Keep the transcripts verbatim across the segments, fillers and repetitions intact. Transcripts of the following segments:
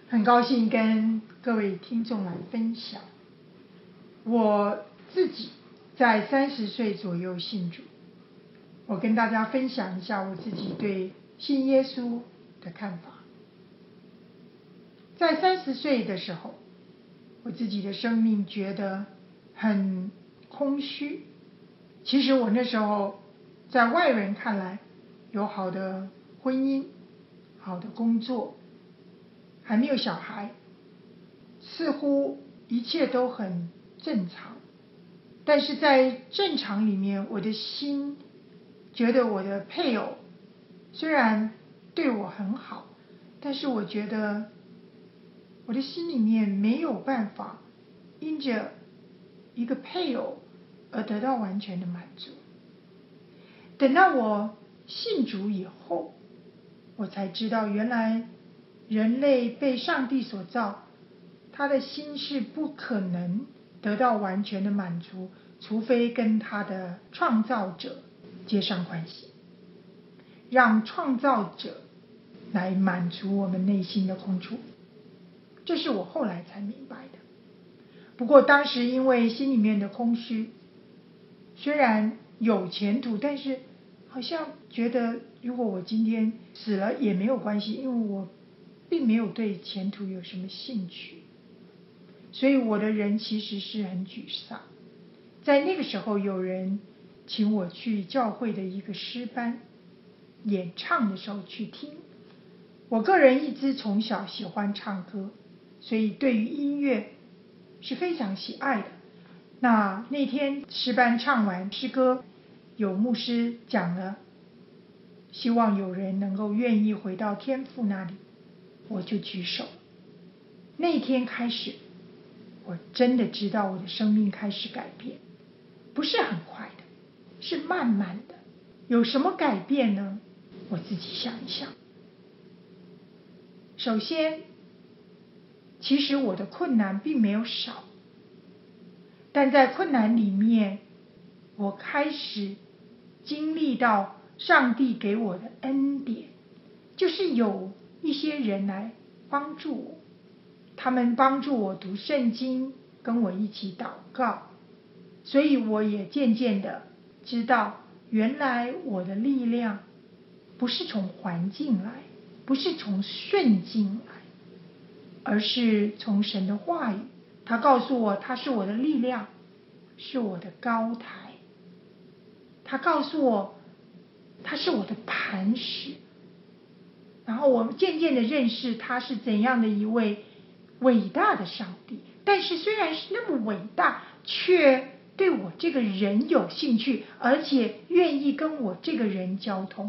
很高兴跟各位听众来分享，我自己在三十岁左右信主，我跟大家分享一下我自己对信耶稣的看法。在三十岁的时候，我自己的生命觉得很空虚。其实我那时候在外人看来有好的婚姻、好的工作，还没有小孩，似乎一切都很正常。但是在正常里面，我的心觉得我的配偶虽然对我很好，但是我觉得我的心里面没有办法因着一个配偶而得到完全的满足。等到我信主以后，我才知道原来人类被上帝所造，他的心是不可能得到完全的满足，除非跟他的创造者接上关系，让创造者来满足我们内心的空处。这是我后来才明白的。不过当时因为心里面的空虚，虽然有前途，但是好像觉得如果我今天死了也没有关系，因为我并没有对前途有什么兴趣，所以我的人其实是很沮丧。在那个时候，有人请我去教会的一个诗班演唱的时候去听。我个人一直从小喜欢唱歌，所以对于音乐是非常喜爱的。那那天诗班唱完诗歌，有牧师讲了，希望有人能够愿意回到天父那里，我就举手。那天开始，我真的知道我的生命开始改变，不是很快的，是慢慢的。有什么改变呢？我自己想一想。首先，其实我的困难并没有少，但在困难里面，我开始经历到上帝给我的恩典，就是有一些人来帮助我，他们帮助我读圣经，跟我一起祷告，所以我也渐渐的知道，原来我的力量不是从环境来，不是从顺境来，而是从神的话语。他告诉我，他是我的力量，是我的高台。他告诉我，他是我的磐石。然后我渐渐的认识他是怎样的一位伟大的上帝。但是虽然是那么伟大，却对我这个人有兴趣，而且愿意跟我这个人交通。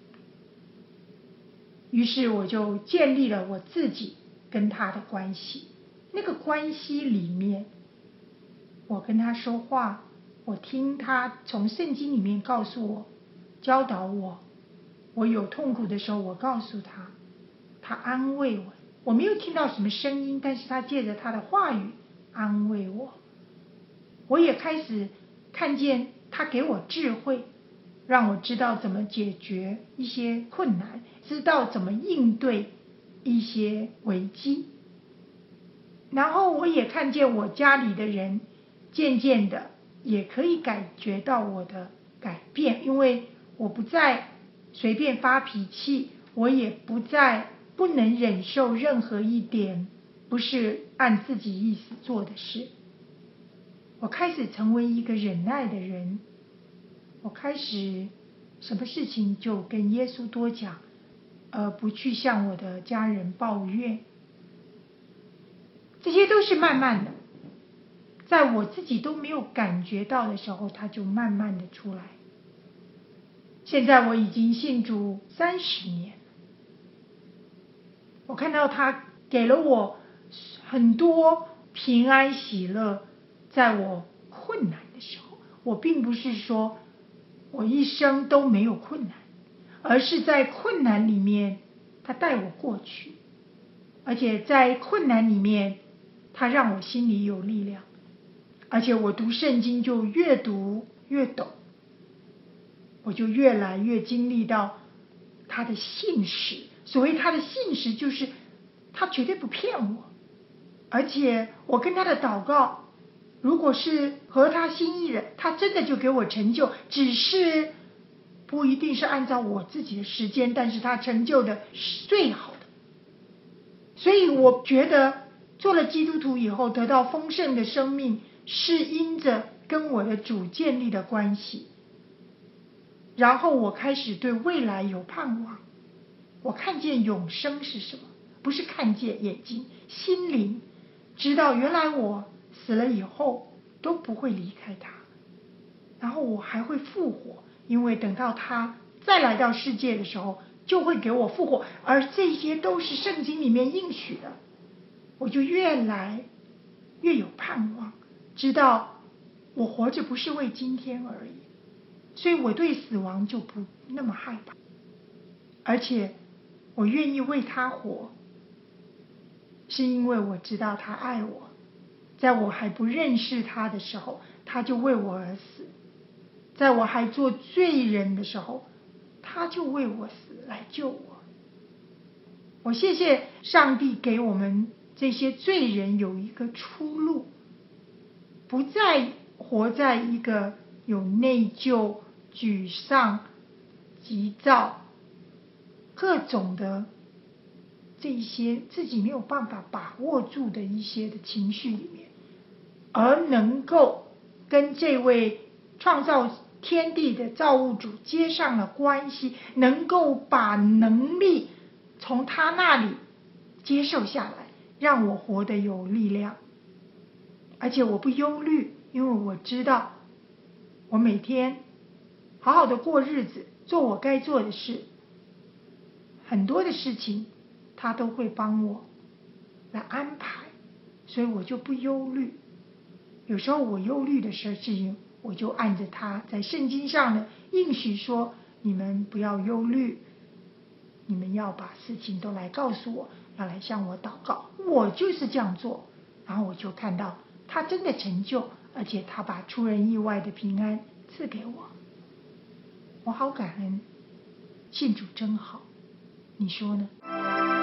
于是我就建立了我自己跟他的关系。那个关系里面，我跟他说话，我听他从圣经里面告诉我，教导我。我有痛苦的时候，我告诉他，他安慰我。我没有听到什么声音，但是他借着他的话语安慰我。我也开始看见他给我智慧，让我知道怎么解决一些困难，知道怎么应对一些危机。然后我也看见我家里的人渐渐的也可以感觉到我的改变，因为我不再随便发脾气，我也不再不能忍受任何一点不是按自己意思做的事。我开始成为一个忍耐的人，我开始什么事情就跟耶稣多讲，而不去向我的家人抱怨。这些都是慢慢的，在我自己都没有感觉到的时候，它就慢慢的出来。现在我已经信主三十年了，我看到他给了我很多平安喜乐。在我困难的时候，我并不是说我一生都没有困难，而是在困难里面他带我过去，而且在困难里面他让我心里有力量，而且我读圣经就越读越懂，我就越来越经历到他的信实。所谓他的信实，就是他绝对不骗我，而且我跟他的祷告，如果是合他心意的，他真的就给我成就，只是不一定是按照我自己的时间，但是他成就的是最好的。所以我觉得做了基督徒以后得到丰盛的生命，是因着跟我的主建立的关系，然后我开始对未来有盼望，我看见永生是什么，不是看见眼睛，心灵知道原来我死了以后都不会离开他，然后我还会复活，因为等到他再来到世界的时候就会给我复活，而这些都是圣经里面应许的，我就越来越有盼望，知道我活着不是为今天而已，所以我对死亡就不那么害怕，而且我愿意为他活，是因为我知道他爱我，在我还不认识他的时候他就为我而死，在我还做罪人的时候他就为我死来救我。我谢谢上帝给我们这些罪人有一个出路，不再活在一个有内疚、沮丧、急躁各种的这些自己没有办法把握住的一些的情绪里面，而能够跟这位创造天地的造物主接上了关系，能够把能力从他那里接受下来，让我活得有力量，而且我不忧虑，因为我知道我每天好好的过日子，做我该做的事，很多的事情他都会帮我来安排，所以我就不忧虑。有时候我忧虑的事情，我就按着他在圣经上的应许说，你们不要忧虑，你们要把事情都来告诉我，要来向我祷告，我就是这样做，然后我就看到他真的成就，而且他把出人意外的平安赐给我，我好感恩，信主真好，你说呢？